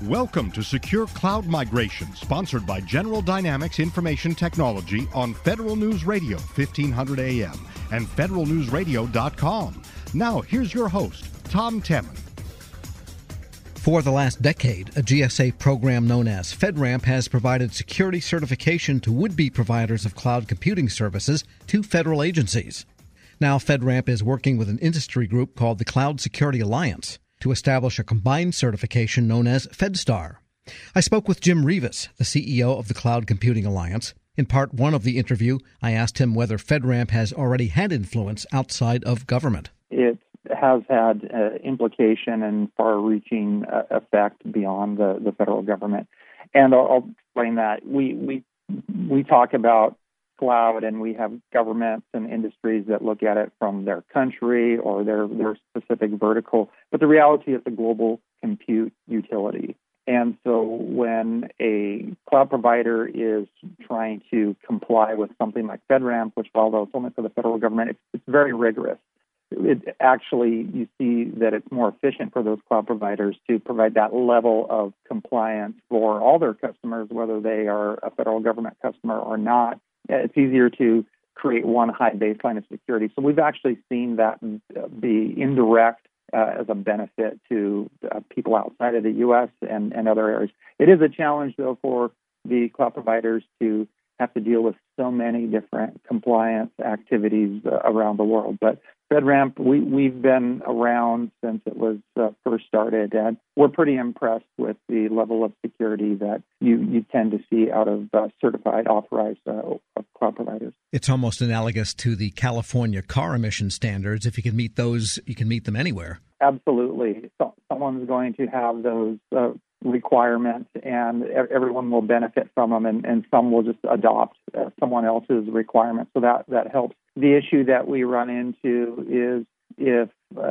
Welcome to Secure Cloud Migration, sponsored by General Dynamics Information Technology on Federal News Radio, 1500 AM, and federalnewsradio.com. Now, here's your host, Tom Temin. For the last decade, a GSA program known as FedRAMP has provided security certification to would-be providers of cloud computing services to federal agencies. Now, FedRAMP is working with an industry group called the Cloud Security Alliance to establish a combined certification known as FedStar. I spoke with Jim Reavis, the CEO of the Cloud Computing Alliance. In part one of the interview, I asked him whether FedRAMP has already had influence outside of government. It has had implication and far-reaching effect beyond the federal government. And I'll explain that. We talk about cloud, and we have governments and industries that look at it from their country or their specific vertical. But the reality is a global compute utility. And so when a cloud provider is trying to comply with something like FedRAMP, which although it's only for the federal government, it's very rigorous. It actually, you see that it's more efficient for those cloud providers to provide that level of compliance for all their customers, whether they are a federal government customer or not. It's easier to create one high baseline of security. So we've actually seen that be indirect as a benefit to people outside of the U.S. and other areas. It is a challenge, though, for the cloud providers to have to deal with so many different compliance activities around the world. But FedRAMP, we've been around since it was first started, and we're pretty impressed with the level of security that you tend to see out of certified, authorized cloud providers. It's almost analogous to the California car emission standards. If you can meet those, you can meet them anywhere. Absolutely. So someone's going to have those requirements, and everyone will benefit from them, and some will just adopt someone else's requirements. So that helps. The issue that we run into is if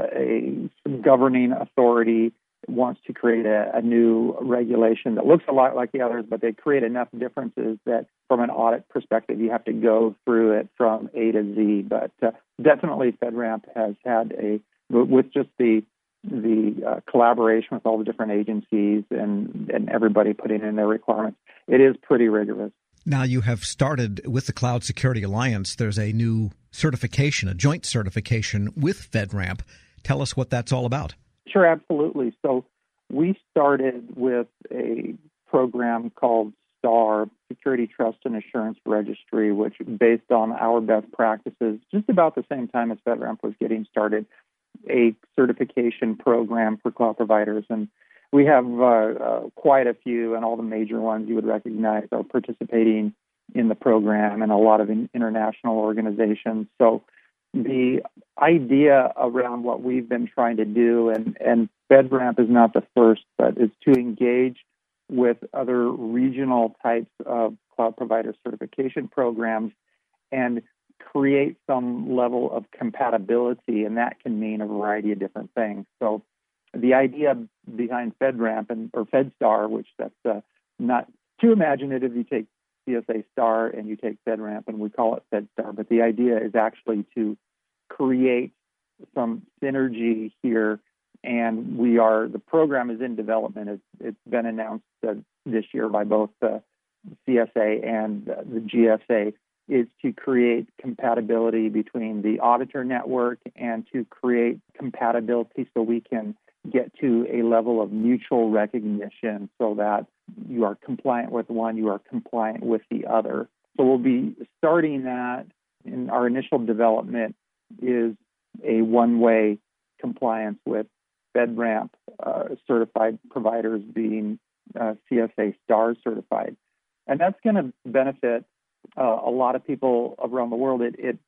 a governing authority wants to create a new regulation that looks a lot like the others, but they create enough differences that from an audit perspective, you have to go through it from A to Z. But definitely FedRAMP has had with just the collaboration with all the different agencies and everybody putting in their requirements, it is pretty rigorous. Now, you have started with the Cloud Security Alliance. There's a new certification, a joint certification with FedRAMP. Tell us what that's all about. Sure, absolutely. So we started with a program called STAR, Security Trust and Assurance Registry, which based on our best practices, just about the same time as FedRAMP was getting started, a certification program for cloud providers. And we have quite a few, and all the major ones you would recognize are participating in the program, and a lot of international organizations. So the idea around what we've been trying to do, and FedRAMP is not the first, but is to engage with other regional types of cloud provider certification programs and create some level of compatibility, and that can mean a variety of different things. So the idea behind FedRAMP or FedStar, which that's not too imaginative, you take CSA Star and you take FedRAMP and we call it FedStar, but the idea is actually to create some synergy here, and the program is in development. It's been announced this year by both the CSA and the GSA, is to create compatibility between the auditor network and to create compatibility so we can get to a level of mutual recognition so that you are compliant with one, you are compliant with the other. So we'll be starting that, and our initial development is a one-way compliance with FedRAMP certified providers being CSA STAR certified. And that's going to benefit a lot of people around the world.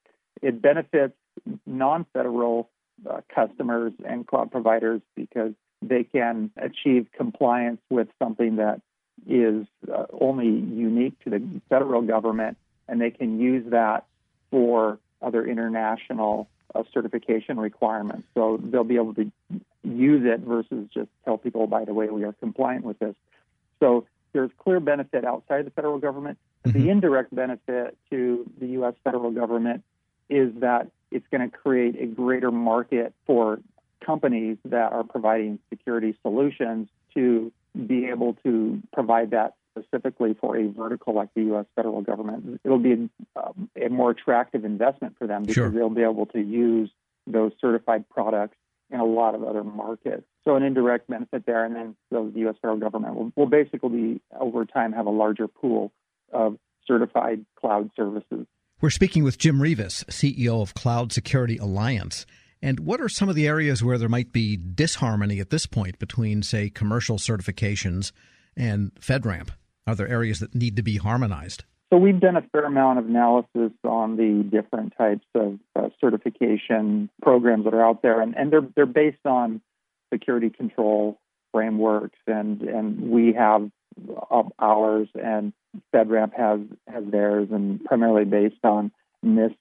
It benefits non-federal customers and cloud providers because they can achieve compliance with something that is only unique to the federal government, and they can use that for other international certification requirements. So they'll be able to use it versus just tell people, by the way, we are compliant with this. So there's clear benefit outside the federal government. Mm-hmm. The indirect benefit to the U.S. federal government is that it's going to create a greater market for companies that are providing security solutions to be able to provide that specifically for a vertical like the U.S. federal government. It'll be a more attractive investment for them because they'll be able to use those certified products in a lot of other markets. So an indirect benefit there, and then the U.S. federal government will basically, over time, have a larger pool of certified cloud services. We're speaking with Jim Reavis, CEO of Cloud Security Alliance. And what are some of the areas where there might be disharmony at this point between, say, commercial certifications and FedRAMP? Are there areas that need to be harmonized? So we've done a fair amount of analysis on the different types of certification programs that are out there, and they're based on security control frameworks, and we have ours, and FedRAMP has theirs, and primarily based on NIST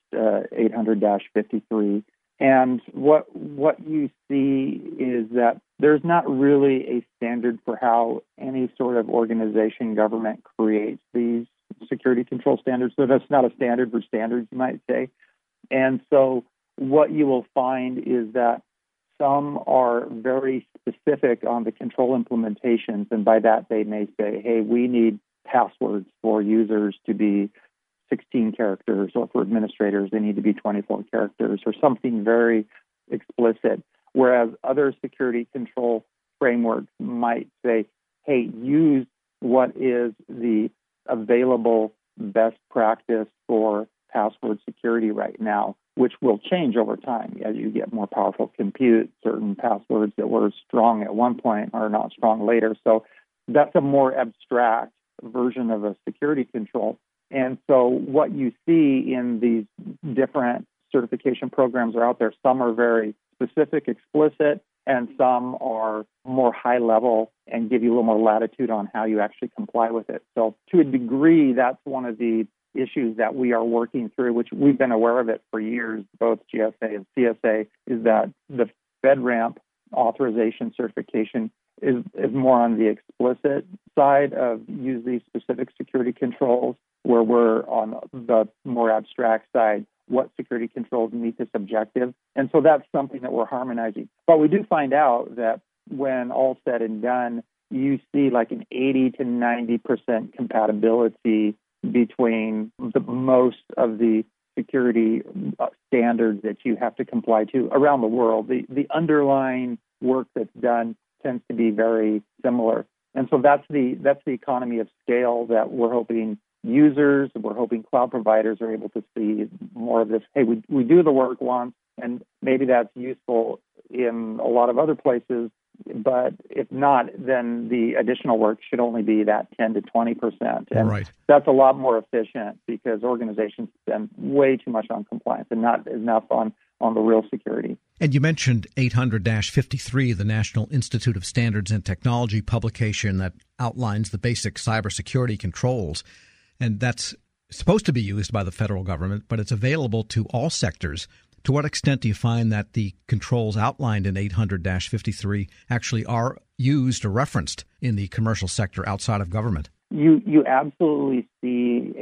800-53. And what you see is that there's not really a standard for how any sort of organization, government creates these security control standards. So that's not a standard for standards, you might say. And so what you will find is that some are very specific on the control implementations, and by that they may say, hey, we need passwords for users to be 16 characters, or for administrators, they need to be 24 characters, or something very explicit. Whereas other security control frameworks might say, hey, use what is the available best practice for password security right now, which will change over time as you get more powerful compute. Certain passwords that were strong at one point are not strong later. So that's a more abstract version of a security control. And so what you see in these different certification programs are out there. Some are very specific, explicit, and some are more high level and give you a little more latitude on how you actually comply with it. So to a degree, that's one of the issues that we are working through, which we've been aware of it for years, both GSA and CSA, is that the FedRAMP authorization certification is more on the explicit side of use these specific security controls, where we're on the more abstract side, what security controls meet this objective. And so that's something that we're harmonizing. But we do find out that when all said and done, you see like an 80 to 90% compatibility between most of the security standards that you have to comply to around the world. The underlying work that's done tends to be very similar. And so that's the economy of scale that we're hoping users, we're hoping cloud providers are able to see more of this. Hey, we do the work once, and maybe that's useful in a lot of other places, but if not, then the additional work should only be that 10 to 20%. And that's a lot more efficient because organizations spend way too much on compliance and not enough on the real security. And you mentioned 800-53, the National Institute of Standards and Technology publication that outlines the basic cybersecurity controls. And that's supposed to be used by the federal government, but it's available to all sectors. To what extent do you find that the controls outlined in 800-53 actually are used or referenced in the commercial sector outside of government? You absolutely see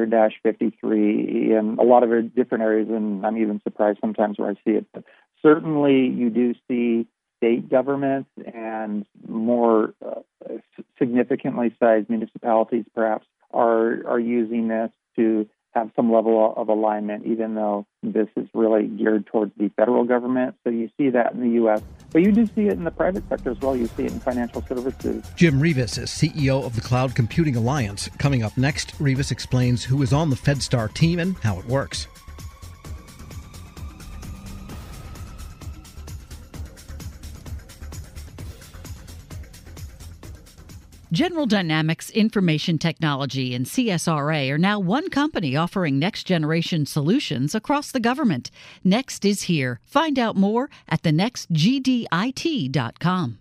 800-53 in a lot of different areas, and I'm even surprised sometimes where I see it. But certainly you do see state governments and more significantly sized municipalities perhaps are using this to have some level of alignment, even though this is really geared towards the federal government. So you see that in the U.S., but you do see it in the private sector as well. You see it in financial services. Jim Reavis is CEO of the Cloud Computing Alliance. Coming up next, Reavis explains who is on the FedStar team and how it works. General Dynamics Information Technology and CSRA are now one company offering next-generation solutions across the government. Next is here. Find out more at thenextgdit.com.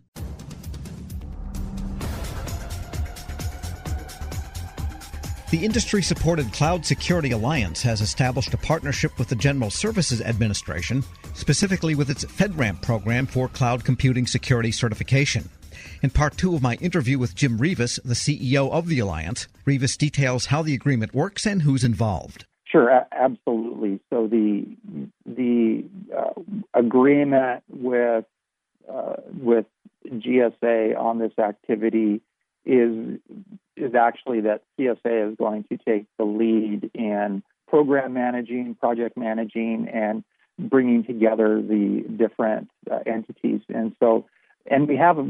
The industry-supported Cloud Security Alliance has established a partnership with the General Services Administration, specifically with its FedRAMP program for cloud computing security certification. In part two of my interview with Jim Reavis, the CEO of the Alliance, Reavis details how the agreement works and who's involved. Sure, absolutely. So the agreement with GSA on this activity is actually that CSA is going to take the lead in program managing, project managing, and bringing together the different entities. And so, and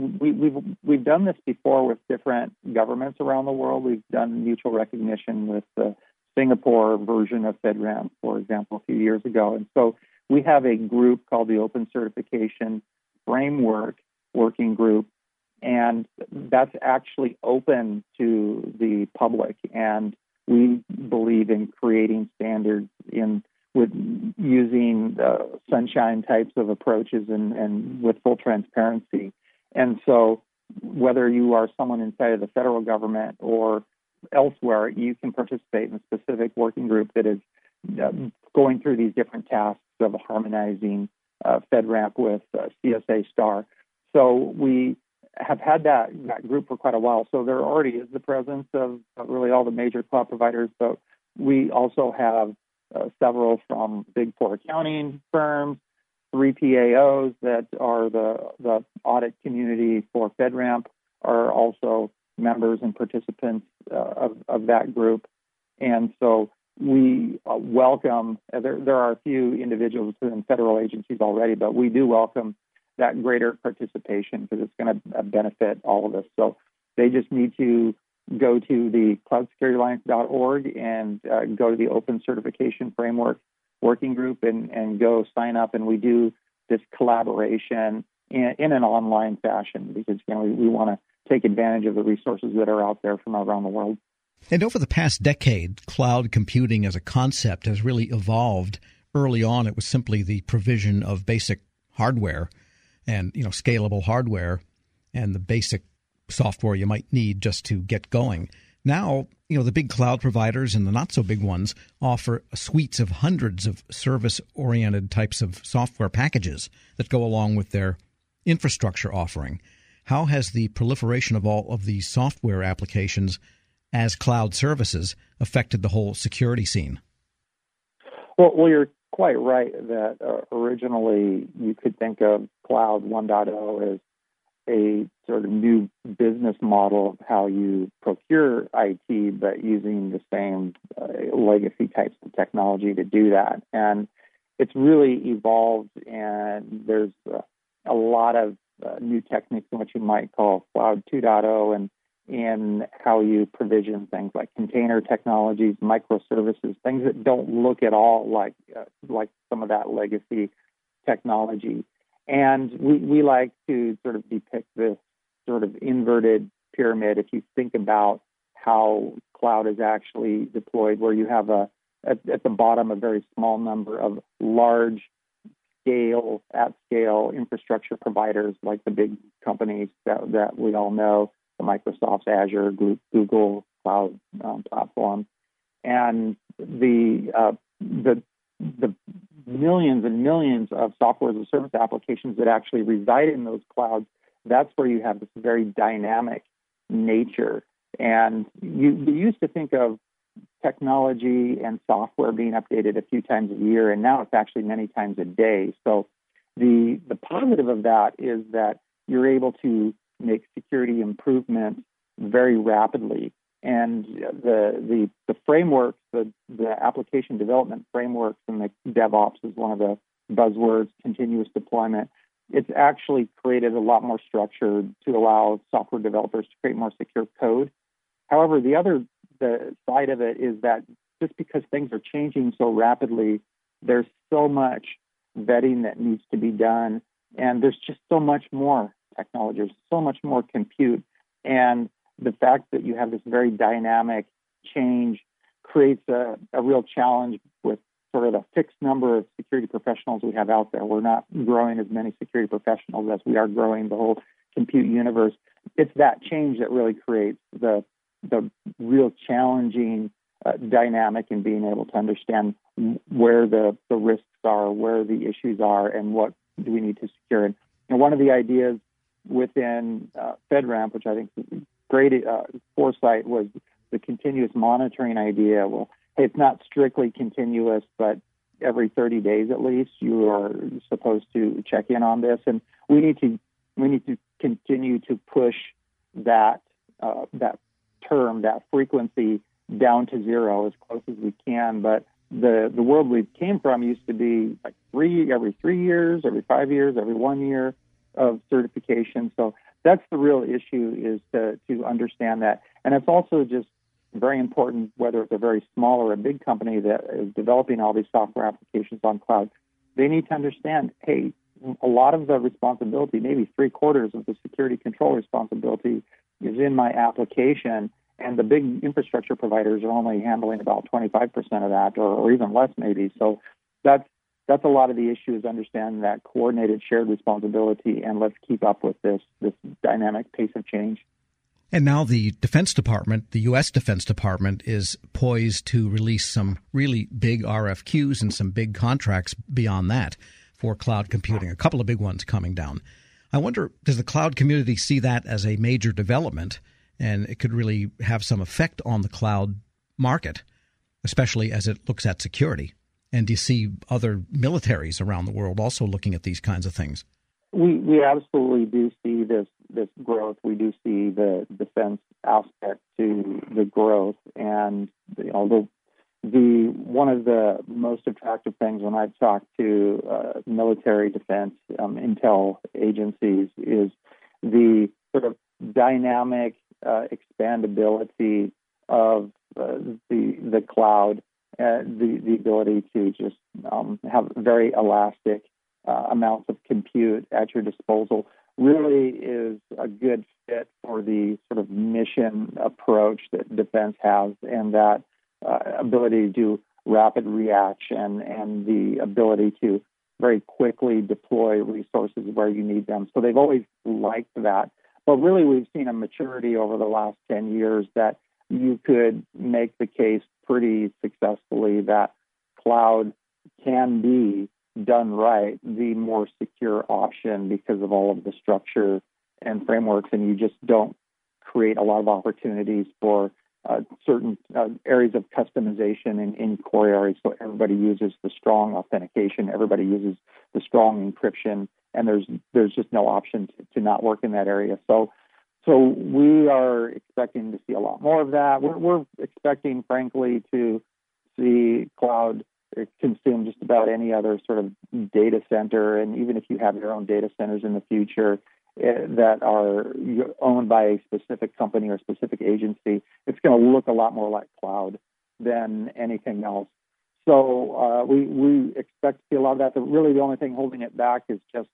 we've done this before with different governments around the world. We've done mutual recognition with the Singapore version of FedRAMP, for example, a few years ago. And so we have a group called the Open Certification Framework Working Group, and that's actually open to the public. And we believe in creating standards with using sunshine types of approaches and with full transparency. And so whether you are someone inside of the federal government or elsewhere, you can participate in a specific working group that is going through these different tasks of harmonizing FedRAMP with CSA STAR. So we have had that group for quite a while. So there already is the presence of really all the major cloud providers, but we also have several from Big Four accounting firms, 3 PAOs that are the audit community for FedRAMP are also members and participants of that group. And so we welcome, there are a few individuals in federal agencies already, but we do welcome that greater participation because it's going to benefit all of us. So they just need to go to the cloudsecurityalliance.org and go to the Open Certification Framework Working Group and go sign up. And we do this collaboration in an online fashion because we want to take advantage of the resources that are out there from around the world. And over the past decade, cloud computing as a concept has really evolved. Early on, it was simply the provision of basic hardware and scalable hardware and the basic software you might need just to get going. Now, the big cloud providers and the not so big ones offer suites of hundreds of service-oriented types of software packages that go along with their infrastructure offering. How has the proliferation of all of these software applications as cloud services affected the whole security scene? Well, you're quite right that originally you could think of Cloud 1.0 as a sort of new business model of how you procure IT, but using the same legacy types of technology to do that. And it's really evolved, and there's a lot of new techniques in what you might call Cloud 2.0 and in how you provision things like container technologies, microservices, things that don't look at all like some of that legacy technology. And we like to sort of depict this sort of inverted pyramid if you think about how cloud is actually deployed, where you have at the bottom a very small number of at-scale infrastructure providers like the big companies that we all know, the Microsoft, Azure, Google Cloud platform, and the millions and millions of software as a service applications that actually reside in those clouds. That's where you have this very dynamic nature. And you used to think of technology and software being updated a few times a year, and now it's actually many times a day. So the positive of that is that you're able to make security improvements very rapidly. And the frameworks, the application development frameworks, and the DevOps is one of the buzzwords, continuous deployment. It's actually created a lot more structure to allow software developers to create more secure code. However, the side of it is that just because things are changing so rapidly, there's so much vetting that needs to be done, and there's just so much more technology, there's so much more compute, and the fact that you have this very dynamic change creates a real challenge with sort of a fixed number of security professionals we have out there. We're not growing as many security professionals as we are growing the whole compute universe. It's that change that really creates the real challenging dynamic in being able to understand where the risks are, where the issues are, and what do we need to secure. And one of the ideas within FedRAMP, which I think is great foresight, was the continuous monitoring idea. Well, hey, it's not strictly continuous, but every 30 days at least, you are supposed to check in on this. And we need to we need to continue to push that frequency down to zero as close as we can. But the world we came from used to be like every 3 years, every 5 years, every 1 year of certification. So that's the real issue, is to understand that. And it's also just very important, whether it's a very small or a big company that is developing all these software applications on cloud, they need to understand, hey, a lot of the responsibility, maybe 3/4 of the security control responsibility, is in my application, and the big infrastructure providers are only handling about 25% of that, or even less maybe. So that's a lot of the issue, is understanding that coordinated shared responsibility, and let's keep up with this dynamic pace of change. And now the Defense Department, the U.S. Defense Department, is poised to release some really big RFQs and some big contracts beyond that for cloud computing, a couple of big ones coming down. I wonder, does the cloud community see that as a major development, and it could really have some effect on the cloud market, especially as it looks at security? And do you see other militaries around the world also looking at these kinds of things? We absolutely do see this growth. We do see the defense aspect to the growth, and the one of the most attractive things when I've talked to military defense intel agencies is the sort of dynamic expandability of the cloud, the ability to just have very elastic amounts of compute at your disposal, really is a good fit for the sort of mission approach that defense has, and that ability to do rapid reaction and the ability to very quickly deploy resources where you need them. So they've always liked that. But really, we've seen a maturity over the last 10 years that you could make the case pretty successfully that cloud can be done right, the more secure option, because of all of the structure and frameworks, and you just don't create a lot of opportunities for certain areas of customization in core areas. So everybody uses the strong authentication, everybody uses the strong encryption, and there's just no option to not work in that area. So we are expecting to see a lot more of that. We're expecting, frankly, to see cloud consume just about any other sort of data center, and even if you have your own data centers in the future that are owned by a specific company or specific agency, it's going to look a lot more like cloud than anything else. So we expect to see a lot of that. But really, the only thing holding it back is just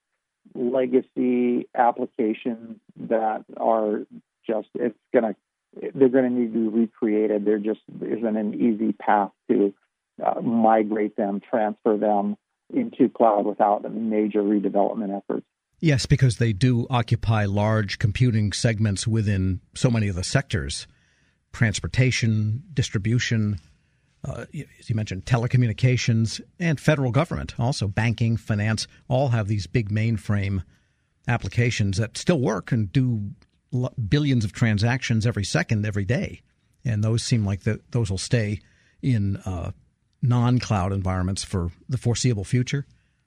legacy applications that are just they're going to need to be recreated. There just isn't an easy path to migrate them, transfer them into cloud without major redevelopment efforts. Yes, because they do occupy large computing segments within so many of the sectors: transportation, distribution, as you mentioned, telecommunications, and federal government. Also, banking, finance, all have these big mainframe applications that still work and do billions of transactions every second, every day. And those seem like those will stay in non-cloud environments for the foreseeable future.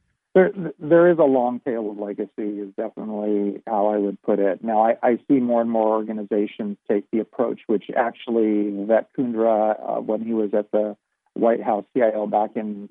There is a long tail of legacy, is definitely how I would put it. Now, I see more and more organizations take the approach, which actually Vivek Kundra, when he was at the White House CIO back in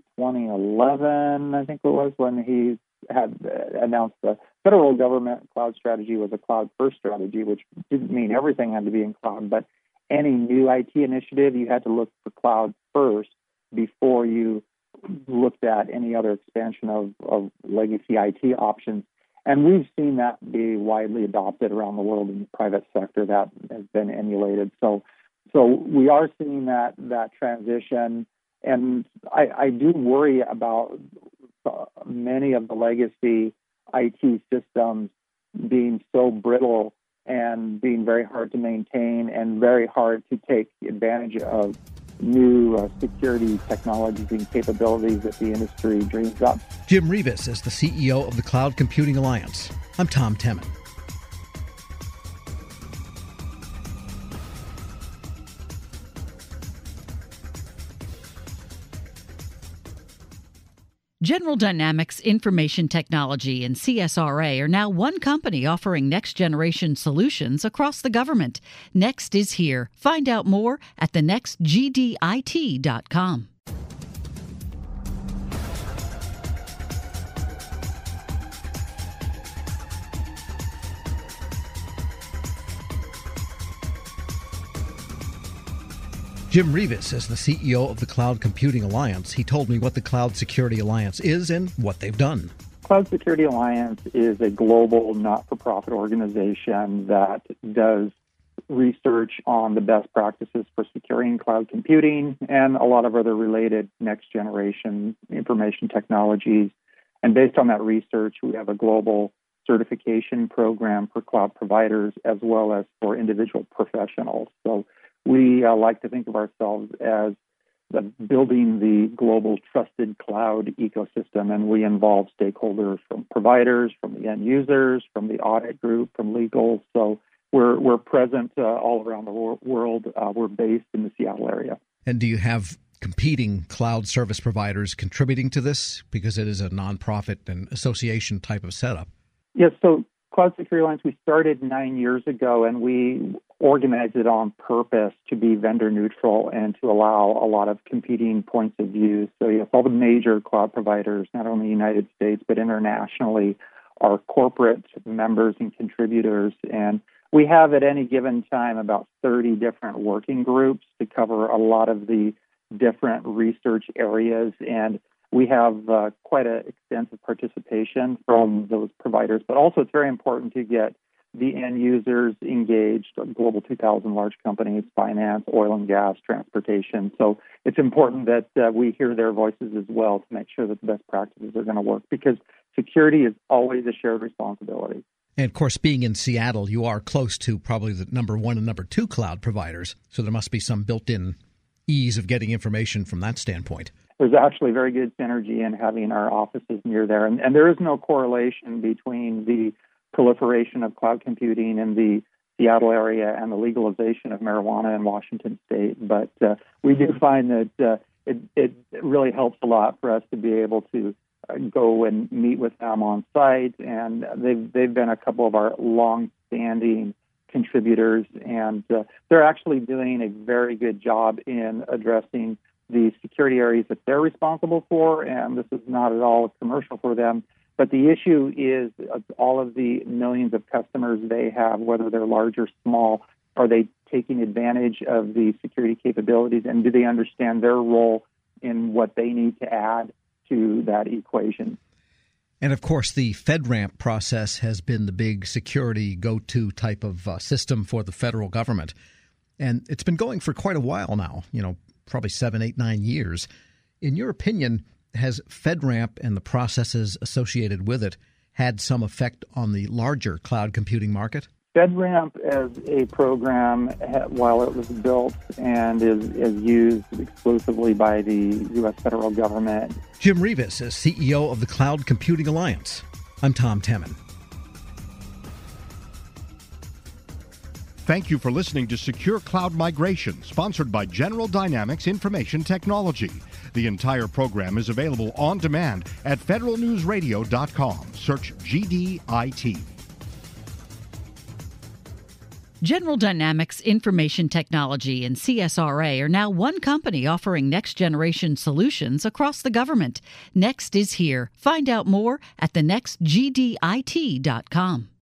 2011, I think it was, when he had announced the federal government cloud strategy was a cloud-first strategy, which didn't mean everything had to be in cloud, but any new IT initiative, you had to look for cloud first before you looked at any other expansion of legacy IT options. And we've seen that be widely adopted around the world in the private sector. That has been emulated. So we are seeing that transition. And I do worry about many of the legacy IT systems being so brittle and being very hard to maintain and very hard to take advantage of new security technologies and capabilities that the industry dreams up. Jim Reavis is the CEO of the Cloud Computing Alliance. I'm Tom Temin. General Dynamics Information Technology and CSRA are now one company offering next-generation solutions across the government. Next is here. Find out more at thenextgdit.com. Jim Reavis is the CEO of the Cloud Computing Alliance. He told me what the Cloud Security Alliance is and what they've done. Cloud Security Alliance is a global not-for-profit organization that does research on the best practices for securing cloud computing and a lot of other related next-generation information technologies. And based on that research, we have a global certification program for cloud providers as well as for individual professionals. So we like to think of ourselves as building the global trusted cloud ecosystem, and we involve stakeholders from providers, from the end users, from the audit group, from legal. So we're present all around the world. We're based in the Seattle area. And do you have competing cloud service providers contributing to this? Because it is a nonprofit and association type of setup. Yes, so Cloud Security Alliance, we started 9 years ago, and we organized it on purpose to be vendor neutral and to allow a lot of competing points of view. So yes, all the major cloud providers, not only in the United States, but internationally, are corporate members and contributors. And we have at any given time about 30 different working groups to cover a lot of the different research areas. And we have quite an extensive participation from those providers, but also it's very important to get the end users engaged, Global 2000 large companies, finance, oil and gas, transportation. So it's important that we hear their voices as well to make sure that the best practices are going to work, because security is always a shared responsibility. And of course, being in Seattle, you are close to probably the number one and number two cloud providers, so there must be some built-in ease of getting information from that standpoint. There's actually very good synergy in having our offices near there. And there is no correlation between the proliferation of cloud computing in the Seattle area and the legalization of marijuana in Washington state. But we do find that it really helps a lot for us to be able to go and meet with them on site. And they've been a couple of our long-standing contributors, and they're actually doing a very good job in addressing the security areas that they're responsible for, and this is not at all a commercial for them. But the issue is all of the millions of customers they have, whether they're large or small, are they taking advantage of the security capabilities, and do they understand their role in what they need to add to that equation? And of course, the FedRAMP process has been the big security go-to type of system for the federal government. And it's been going for quite a while now, probably 7, 8, 9 years. In your opinion, has FedRAMP and the processes associated with it had some effect on the larger cloud computing market? FedRAMP as a program, while it was built and is used exclusively by the U.S. federal government. Jim Reavis is CEO of the Cloud Computing Alliance. I'm Tom Temin. Thank you for listening to Secure Cloud Migration, sponsored by General Dynamics Information Technology. The entire program is available on demand at federalnewsradio.com. Search GDIT. General Dynamics Information Technology and CSRA are now one company offering next-generation solutions across the government. Next is here. Find out more at thenextgdit.com.